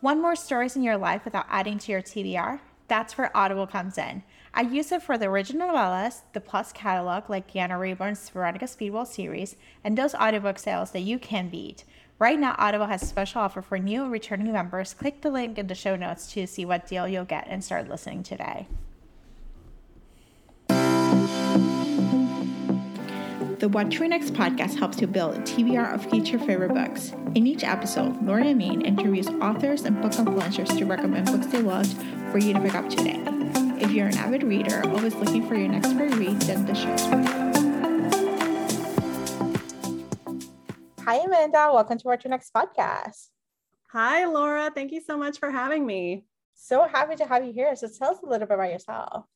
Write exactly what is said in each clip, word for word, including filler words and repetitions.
Want more stories in your life without adding to your T B R? That's where Audible comes in. I use it for the original novellas, the Plus catalog like Deanna Rayburn's Veronica Speedwell series, and those audiobook sales that you can beat. Right now, Audible has a special offer for new and returning members. Click the link in the show notes to see what deal you'll get and start listening today. The What to Read Next podcast helps you build a T B R of future favorite books. In each episode, Lori and Maine interviews authors and book influencers to recommend books they loved for you to pick up today. If you're an avid reader, always looking for your next great read, then the show's for you. Hi, Amanda. Welcome to What to Read Next podcast. Hi, Laura. Thank you so much for having me. So happy to have you here. So tell us a little bit about yourself.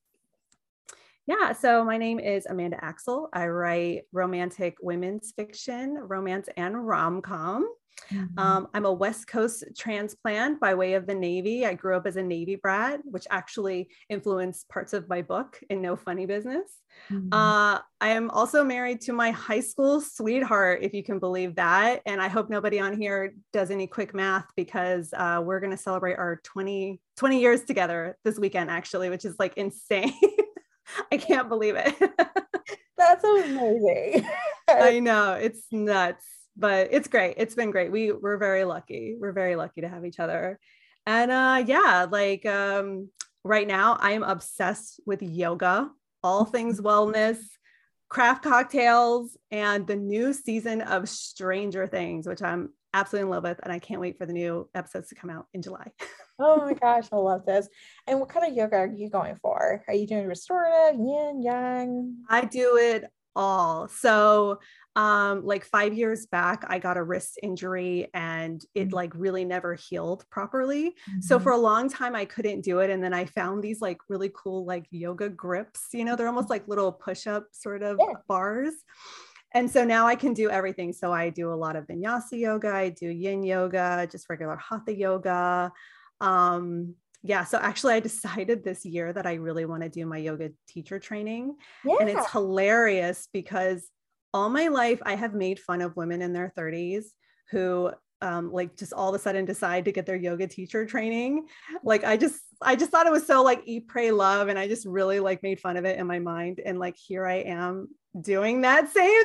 Yeah, so my name is Amanda Axel. I write romantic women's fiction, romance, and rom-com. Mm-hmm. Um, I'm a West Coast transplant by way of the Navy. I grew up as a Navy brat, which actually influenced parts of my book in No Funny Business. Mm-hmm. Uh, I am also married to my high school sweetheart, if you can believe that. And I hope nobody on here does any quick math because uh, we're going to celebrate our twenty, twenty years together this weekend, actually, which is like insane. I can't believe it. That's amazing. I know, it's nuts, but it's great. It's been great. We we're very lucky. We're very lucky to have each other. And uh, yeah, like um, right now I am obsessed with yoga, all things wellness, craft cocktails, and the new season of Stranger Things, which I'm absolutely in love with. And I can't wait for the new episodes to come out in July. Oh my gosh, I love this. And what kind of yoga are you going for? Are you doing restorative, yin, yang? I do it all. So um, like five years back, I got a wrist injury and it mm-hmm. like really never healed properly. Mm-hmm. So for a long time, I couldn't do it. And then I found these like really cool, like yoga grips, you know, they're almost like little push-up sort of yeah. bars. And so now I can do everything. So I do a lot of vinyasa yoga. I do yin yoga, just regular hatha yoga. Um, yeah. So actually I decided this year that I really want to do my yoga teacher training. Yeah. And it's hilarious because all my life I have made fun of women in their thirties who um, like just all of a sudden decide to get their yoga teacher training. Like I just, I just thought it was so like eat, pray, love. And I just really like made fun of it in my mind. And like, here I am doing that same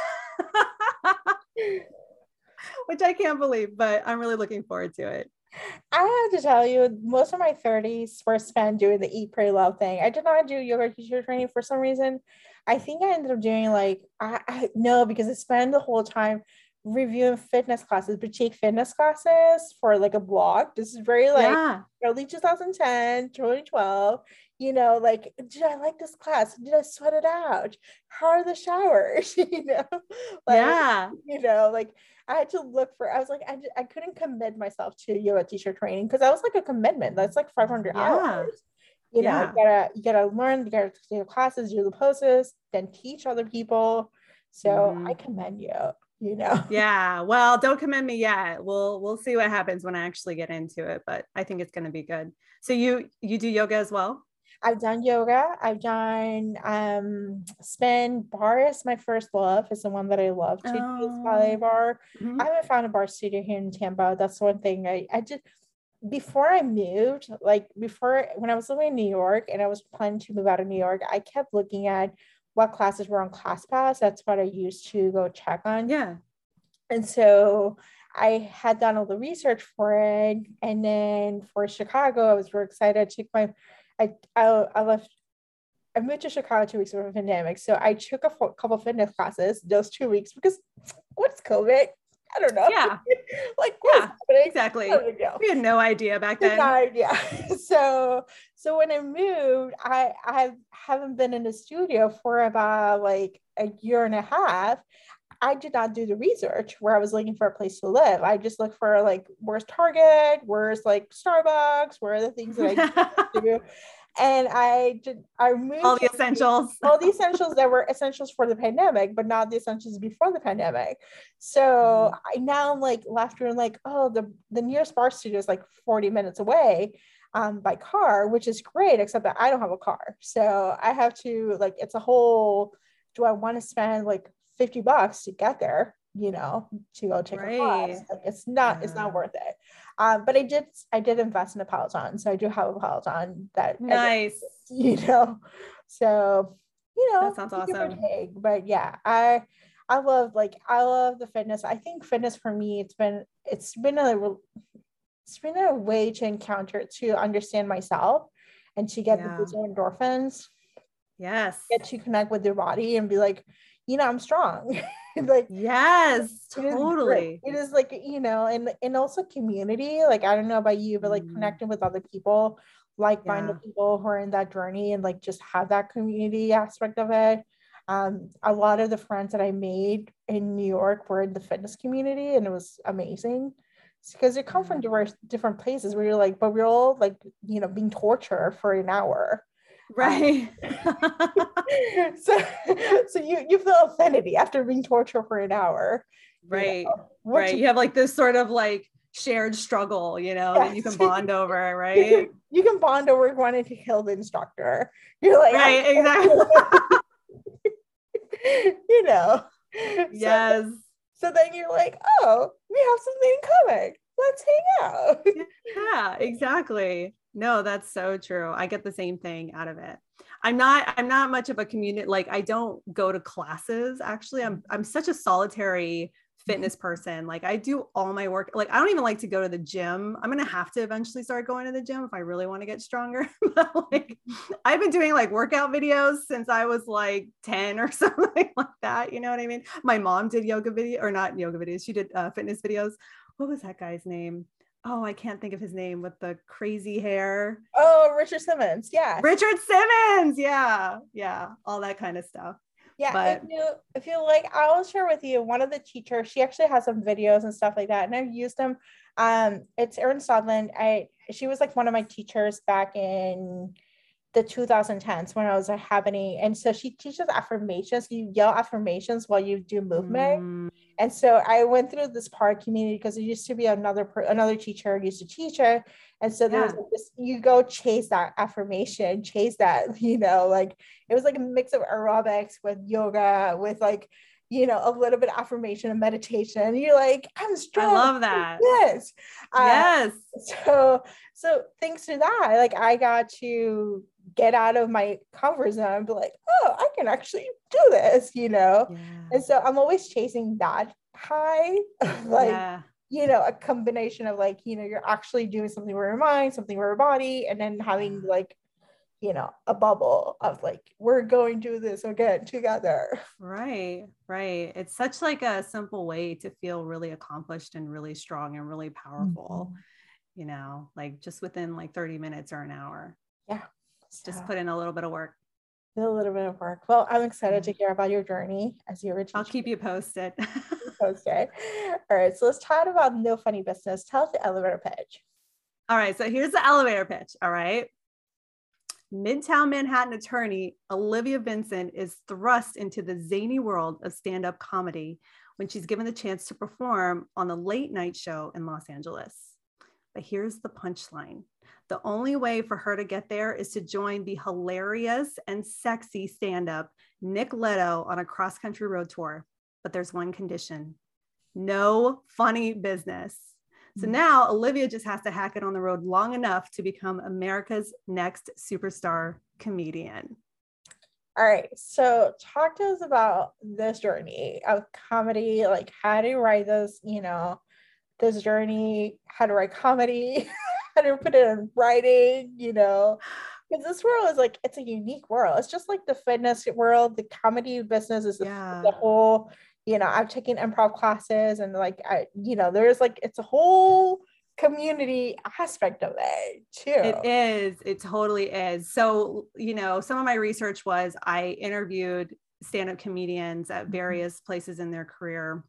thing, which I can't believe, but I'm really looking forward to it. I have to tell you, most of my thirties were spent doing the eat, pray, love thing. I did not do yoga teacher training for some reason. I think I ended up doing like, I, I no, because I spent the whole time reviewing fitness classes, boutique fitness classes for like a blog. This is very like yeah. early twenty ten, twenty twelve. You know, like, did I like this class? Did I sweat it out? How are the showers? you know, like, yeah. you know, like I had to look for, I was like, I, I couldn't commit myself to yoga teacher training because that was like a commitment. That's like five hundred yeah. hours. You know, yeah. you gotta, you gotta learn, you gotta do classes, do the poses, then teach other people. So mm-hmm. I commend you. You know, yeah, well, don't commend me yet. We'll we'll see what happens when I actually get into it, but I think it's going to be good. So you you do yoga as well? I've done yoga. I've done um spin. Bar is my first love. It's the one that I love to oh. do. Ballet bar. Mm-hmm. I haven't found a bar studio here in Tampa. That's one thing I I did before I moved. Like before, when I was living in New York and I was planning to move out of New York, I kept looking at what classes were on ClassPass. That's what I used to go check on. Yeah. And so I had done all the research for it. And then for Chicago, I was very excited. I took my, I, I, I left, I moved to Chicago two weeks before the pandemic. So I took a f- couple fitness classes those two weeks because what's COVID? I don't know. Yeah. like, yeah, exactly. We had no idea back then. No idea. So, so when I moved, I, I haven't been in the studio for about like a year and a half. I did not do the research where I was looking for a place to live. I just looked for like, where's Target? Where's like Starbucks? Where are the things that I do? And I did, I moved all the essentials, all the essentials that were essentials for the pandemic, but not the essentials before the pandemic. So mm-hmm. I now I'm like left and like, oh, the, the nearest bar studio is like forty minutes away um, by car, which is great, except that I don't have a car. So I have to like, it's a whole, do I want to spend like fifty bucks to get there? you know, to go take a class. Right. Like it's not, it's Yeah. not worth it. Um, but I did, I did invest in a Peloton. So I do have a Peloton that, I did, Nice. you know, so, you That know, sounds give or awesome. take. But yeah, I, I love, like, I love the fitness. I think fitness for me, it's been, it's been a, it's been a way to encounter, to understand myself and to get the Yeah. boost of endorphins, Yes. get to connect with your body and be like, you know, I'm strong. Like, Yes, it is great. totally. It is like, you know, and and also community. Like, I don't know about you, but like Mm, connecting with other people, like-minded yeah. people who are in that journey, and like just have that community aspect of it. Um, a lot of the friends that I made in New York were in the fitness community, and it was amazing. Because you come from Yeah. diverse different places where you're like, but we're all like, you know, being tortured for an hour. Uh, Right. so so you you feel affinity after being tortured for an hour, you Right. know, which Right. You have like this sort of like shared struggle, you know, that you can yes, bond over, you right? can you can bond over wanting to kill the instructor. You're like, I Right, exactly. you know. So Yes. so then you're like, oh, we have something in common. Let's hang out. Yeah, exactly. No, that's so true. I get the same thing out of it. I'm not I'm not much of a community, like I don't go to classes actually. I'm I'm such a solitary fitness person. Like I do all my work. Like I don't even like to go to the gym. I'm going to have to eventually start going to the gym if I really want to get stronger. But like I've been doing like workout videos since I was like ten or something like that, you know what I mean? My mom did yoga video, or not yoga videos. She did uh, fitness videos. What was that guy's name? Oh, I can't think of his name, with the crazy hair. Oh, Richard Simmons. Yes. Richard Simmons. Yeah. Yeah. All that kind of stuff. Yeah, if But you if you like, I'll share with you one of the teachers. She actually has some videos and stuff like that, and I've used them. Um, it's Erin Sodland. I She was like one of my teachers back in the twenty tens when I was like happening. And so she teaches affirmations. You yell affirmations while you do movement. mm, And so I went through this part community because it used to be another another teacher used to teach it. And so there was yeah. like this, you go chase that affirmation, chase that, you know, like it was like a mix of aerobics with yoga, with like, you know, a little bit of affirmation and meditation. And you're like, I'm I strong. love that. Yes. Uh, Yes. so so thanks to that, like I got to get out of my comfort zone and be like, oh, I can actually do this, you know. Yeah. And so I'm always chasing that high of like, Yeah. you know, a combination of like, you know, you're actually doing something with your mind, something with your body, and then having Yeah. like, you know, a bubble of like, we're going to do this again together. Right. Right. It's such like a simple way to feel really accomplished and really strong and really powerful, Mhm. you know, like just within like thirty minutes or an hour. Yeah. Just So put in a little bit of work. a little bit of work. Well, I'm excited Yeah. to hear about your journey as you're a I'll teacher. keep you posted. Okay. All right. So let's talk about no funny business. Tell us the elevator pitch. All right. So here's the elevator pitch. All right. Midtown Manhattan attorney Olivia Vincent is thrust into the zany world of stand-up comedy when she's given the chance to perform on the late night show in Los Angeles. But here's the punchline. The only way for her to get there is to join the hilarious and sexy stand-up Nick Leto on a cross-country road tour. But there's one condition: no funny business. So now Olivia just has to hack it on the road long enough to become America's next superstar comedian. All right. So talk to us about this journey of comedy. Like, how do you write this, you know, this journey, how to write comedy, how to put it in writing, you know, because this world is like, it's a unique world. It's just like the fitness world, the comedy business is the, Yeah. the whole, you know, I've taken improv classes and like, I, you know, there's like, it's a whole community aspect of it too. It is. It totally is. So, you know, some of my research was I interviewed stand-up comedians at various places in their career.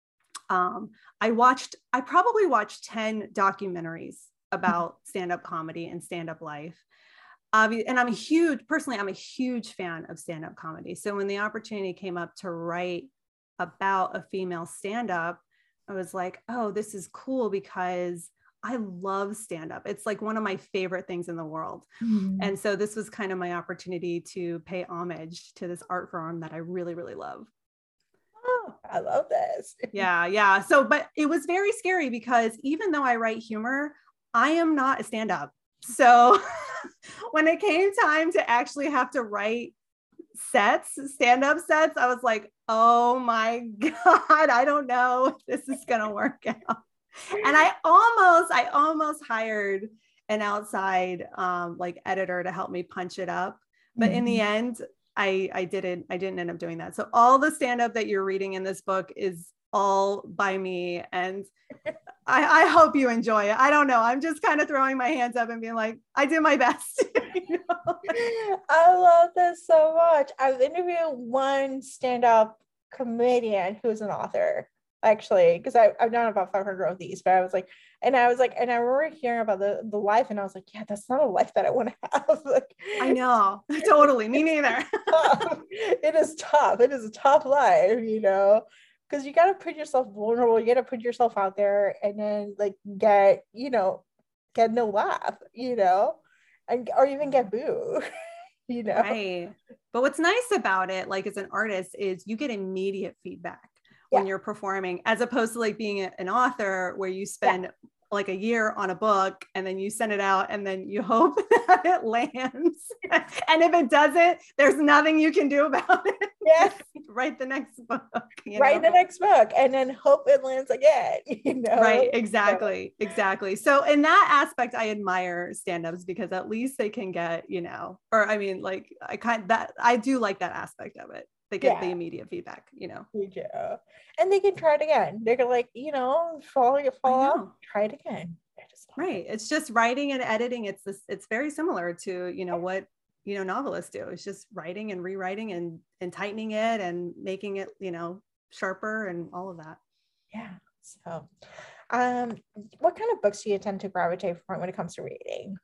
Um, I watched, I probably watched ten documentaries about stand-up comedy and stand-up life. Obvi- and I'm a huge, personally, I'm a huge fan of stand-up comedy. So when the opportunity came up to write about a female stand-up, I was like, oh, this is cool because I love stand-up. It's like one of my favorite things in the world. Mm-hmm. And so this was kind of my opportunity to pay homage to this art form that I really, really love. Oh, I love this. Yeah. Yeah. So, but it was very scary because even though I write humor, I am not a stand-up. So when it came time to actually have to write sets, stand-up sets, I was like, oh my God, I don't know if this is going to work out. And I almost, I almost hired an outside um, like editor to help me punch it up. But mm-hmm. in the end, I, I didn't, I didn't end up doing that. So all the stand-up that you're reading in this book is all by me. And I, I hope you enjoy it. I don't know. I'm just kind of throwing my hands up and being like, I did my best. You know? I love this so much. I've interviewed one stand-up comedian who's an author, actually, because I've done about five hundred of these, but I was like, and I was like, and I remember hearing about the, the life, and I was like, yeah, that's not a life that I want to have. Like, I know. Totally. Me neither. It is tough. It is a tough life, you know, because you got to put yourself vulnerable. You got to put yourself out there and then like get, you know, get no laugh, you know, and or even get booed, you know. Right. But what's nice about it, like as an artist, is you get immediate feedback when yeah. you're performing, as opposed to like being a, an author where you spend yeah. like a year on a book and then you send it out and then you hope that it lands. And if it doesn't, there's nothing you can do about it. Yes. Write the next book. You Write know? the next book and then hope it lands again. You know? Right. Exactly. So. Exactly. So in that aspect, I admire stand-ups because at least they can get, you know, or I mean, like I kind that I do like that aspect of it. They get yeah. the immediate feedback, you know. You do. And they can try it again. They're like, you know, fall, fall off, try it again. Right. It. It's just writing and editing. It's this, it's very similar to, you know, what, you know, novelists do. It's just writing and rewriting and, and tightening it and making it, you know, sharper and all of that. Yeah. So, um, what kind of books do you tend to gravitate for when it comes to reading?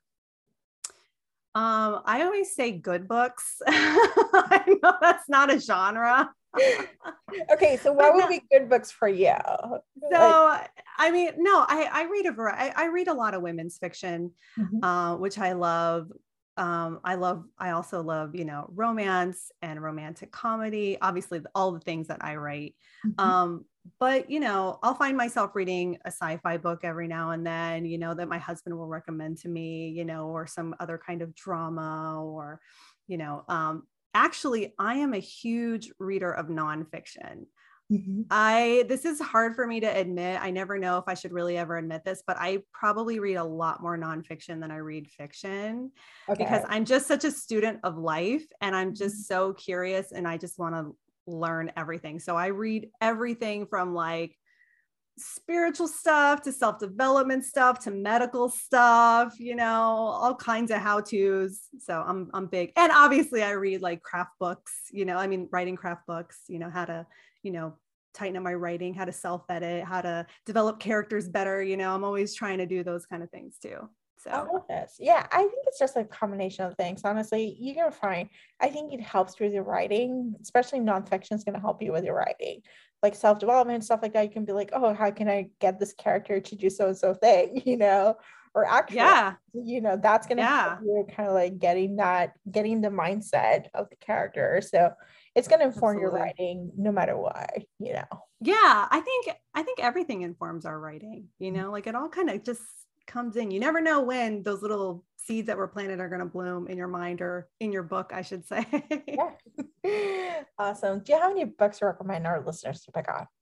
Um, I always say good books. I know that's not a genre. Okay, so what would be good books for you? So, like, I mean, no, I, I read a variety. I, I read a lot of women's fiction, mm-hmm. uh, which I love. Um, I love, I also love, you know, romance and romantic comedy, obviously all the things that I write. Mm-hmm. Um, but, you know, I'll find myself reading a sci-fi book every now and then, you know, that my husband will recommend to me, you know, or some other kind of drama or, you know, um, actually, I am a huge reader of nonfiction. Mm-hmm. I, this is hard for me to admit. I never know if I should really ever admit this, but I probably read a lot more nonfiction than I read fiction okay. because I'm just such a student of life and I'm just so curious and I just want to learn everything. So I read everything from like spiritual stuff to self-development stuff to medical stuff, you know, all kinds of how-tos. So I'm, I'm big. And obviously I read like craft books, you know, I mean, writing craft books, you know, how to, you know, tighten up my writing, how to self-edit, how to develop characters better. You know, I'm always trying to do those kind of things too. So I love this. Yeah, I think it's just a combination of things. Honestly, you're gonna find, I think it helps with your writing, especially nonfiction is gonna help you with your writing. Like self-development, stuff like that. You can be like, oh, how can I get this character to do so and so thing, you know? Or actually, yeah, you know, that's gonna yeah. help you kind of like getting that, getting the mindset of the character. So it's gonna inform Absolutely. Your writing no matter what, you know. Yeah, I think I think everything informs our writing, you know, like it all kind of just comes in. You never know when those little seeds that were planted are going to bloom in your mind or in your book, I should say. Yeah. Awesome. Do you have any books to recommend our listeners to pick up?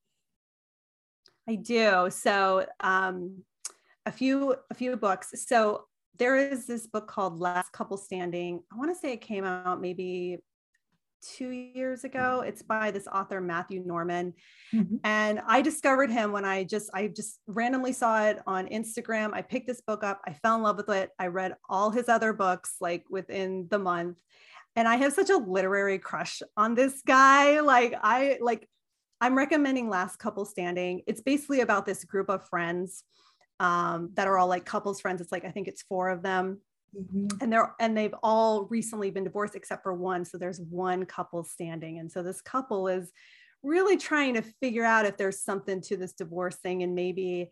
I do. So um, a few a few books. So there is this book called Last Couple Standing. I want to say it came out maybe two years ago. It's by this author, Matthew Norman. Mm-hmm. And I discovered him when I just, I just randomly saw it on Instagram. I picked this book up. I fell in love with it. I read all his other books like within the month. And I have such a literary crush on this guy. Like I, like, I'm recommending Last Couple Standing. It's basically about this group of friends um, that are all like couples friends. It's like, I think it's four of them. Mm-hmm. And they're and they've all recently been divorced except for one. So there's one couple standing. And so this couple is really trying to figure out if there's something to this divorce thing and maybe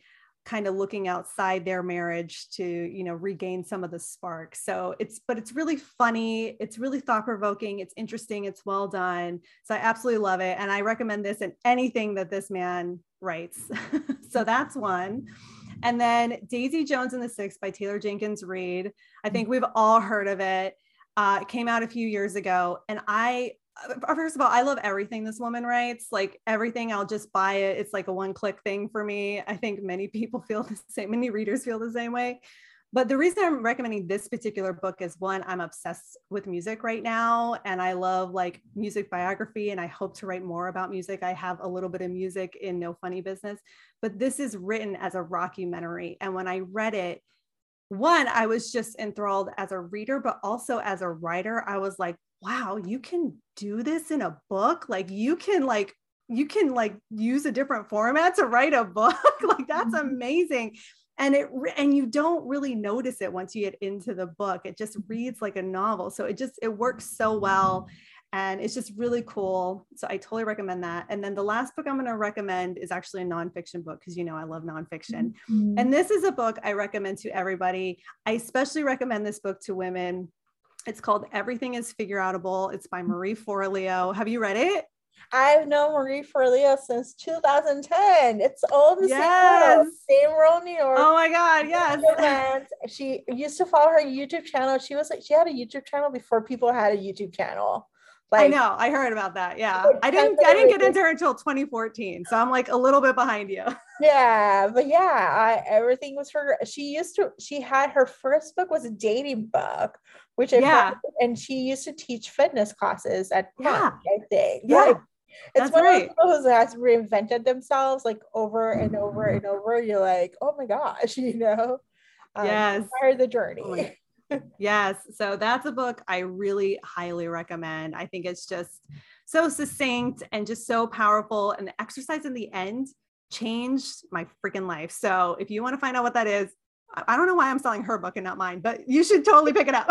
kind of looking outside their marriage to, you know, regain some of the spark. So it's, but it's really funny. It's really thought provoking. It's interesting. It's well done. So I absolutely love it. And I recommend this in anything that this man writes. So that's one. And then Daisy Jones and the Six by Taylor Jenkins Reid. I think we've all heard of it. Uh, it came out a few years ago. And I, first of all, I love everything this woman writes, like everything. I'll just buy it. It's like a one click thing for me. I think many people feel the same, many readers feel the same way. But the reason I'm recommending this particular book is one, I'm obsessed with music right now. And I love like music biography, and I hope to write more about music. I have a little bit of music in No Funny Business, but this is written as a rockumentary. And when I read it, one, I was just enthralled as a reader, but also as a writer. I was like, wow, you can do this in a book. Like you can like, you can like use a different format to write a book. Like that's amazing. And it, and you don't really notice it once you get into the book. It just reads like a novel. So it just, it works so well. And it's just really cool. So I totally recommend that. And then the last book I'm going to recommend is actually a nonfiction book, because you know I love nonfiction. Mm-hmm. And this is a book I recommend to everybody. I especially recommend this book to women. It's called Everything is Figureoutable. It's by Marie Forleo. Have you read it? I've known Marie Forleo since two thousand ten. It's all the yes. same world, same world, New York. Oh my God, yes. She used to follow her YouTube channel. She was like, she had a YouTube channel before people had a YouTube channel. Like, I know, I heard about that. Yeah, I didn't, I didn't get into her until twenty fourteen, so I'm like a little bit behind you. Yeah, but yeah, I, everything was for her. She used to. She had her first book was a dating book, which I yeah, found, and she used to teach fitness classes at yeah, Punch, I think. Yeah, like, it's that's one right. of those who has reinvented themselves like over and over and over. You're like, oh my gosh, you know. Um, yes, inspire the journey. Oh yes. So that's a book I really highly recommend. I think it's just so succinct and just so powerful. And the exercise in the end changed my freaking life. So if you want to find out what that is, I don't know why I'm selling her book and not mine, but you should totally pick it up.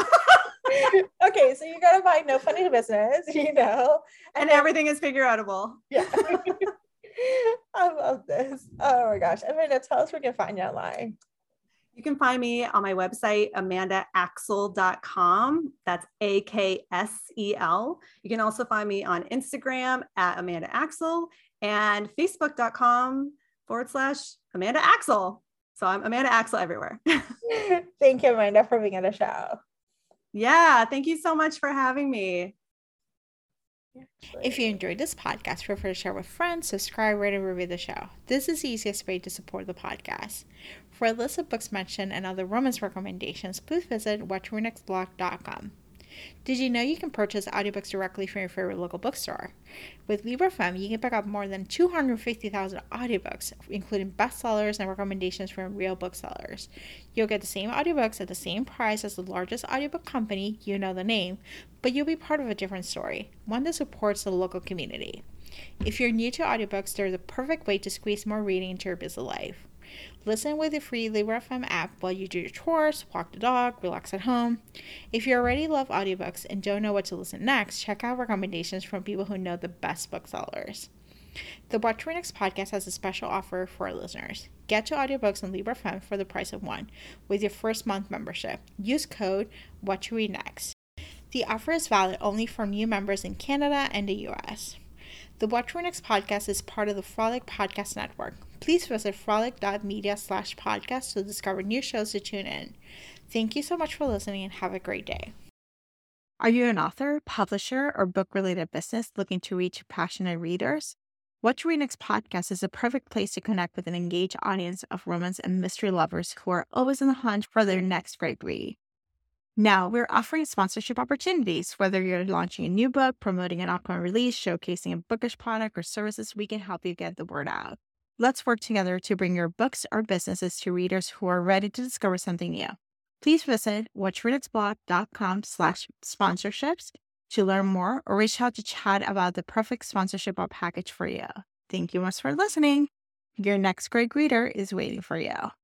Okay. So you got to buy No Funny Business, you know, and, and everything is figureoutable. Yeah. I love this. Oh my gosh. Amanda, tell us where we can find you online. You can find me on my website, amanda axel dot com. That's A K S E L. You can also find me on Instagram at Amanda Axel and facebook.com forward slash Amanda Axel. So I'm Amanda Axel everywhere. Thank you, Amanda, for being on the show. Yeah. Thank you so much for having me. If you enjoyed this podcast, feel free to share with friends, subscribe, rate, and review the show. This is the easiest way to support the podcast. For a list of books mentioned and other romance recommendations, please visit watch your next blog dot com. Did you know you can purchase audiobooks directly from your favorite local bookstore? With Libro F M, you can pick up more than two hundred fifty thousand audiobooks, including bestsellers and recommendations from real booksellers. You'll get the same audiobooks at the same price as the largest audiobook company, you know the name, but you'll be part of a different story, one that supports the local community. If you're new to audiobooks, they're the perfect way to squeeze more reading into your busy life. Listen with the free Libro F M app while you do your chores, walk the dog, relax at home. If you already love audiobooks and don't know what to listen next, check out recommendations from people who know the best booksellers. The Watch Your Next podcast has a special offer for our listeners. Get two audiobooks on Libro F M for the price of one with your first month membership. Use code WatchYourNext. The offer is valid only for new members in Canada and the U S. The Watch Your Next podcast is part of the Frolic Podcast Network. Please visit frolic dot media slash podcast to discover new shows to tune in. Thank you so much for listening and have a great day. Are you an author, publisher, or book-related business looking to reach passionate readers? Watch Your Next podcast is a perfect place to connect with an engaged audience of romance and mystery lovers who are always on the hunt for their next great read. Now, we're offering sponsorship opportunities. Whether you're launching a new book, promoting an upcoming release, showcasing a bookish product or services, we can help you get the word out. Let's work together to bring your books or businesses to readers who are ready to discover something new. Please visit watch your next blog dot com slash sponsorships to learn more or reach out to chat about the perfect sponsorship or package for you. Thank you much for listening. Your next great reader is waiting for you.